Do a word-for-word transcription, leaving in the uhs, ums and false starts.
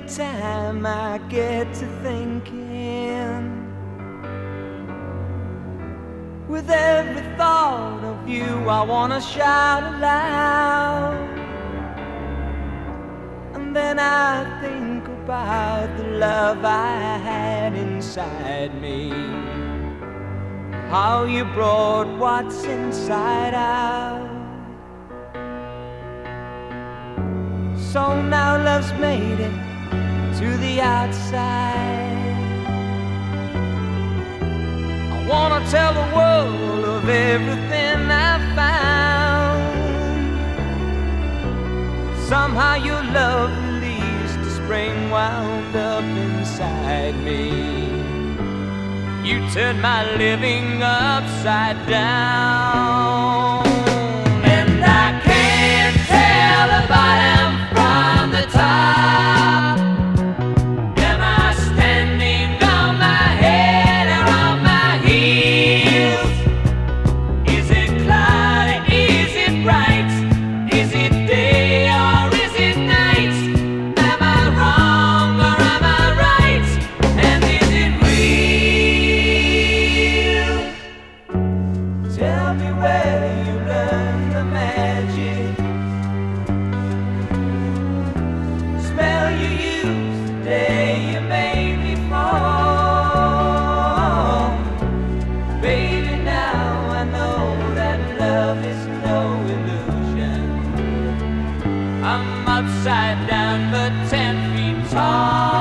time I get to thinking, with every thought of you I wanna shout aloud. And then I think about the love I had inside me, how you brought what's inside out. So now love's made it to the outside. I wanna tell the world of everything I found. Somehow your love released the spring wound up inside me. You turned my living upside down. And I can't tell the bottom from the top. Am I standing on my head or on my heels? Is it cloudy? Is it bright? Is it day or is it night? Am I wrong or am I right? And is it real? Tell me where you learned the magic. Smell you used the day you made me fall. Baby, now I know that love is no illusion. I'm upside down but ten feet tall.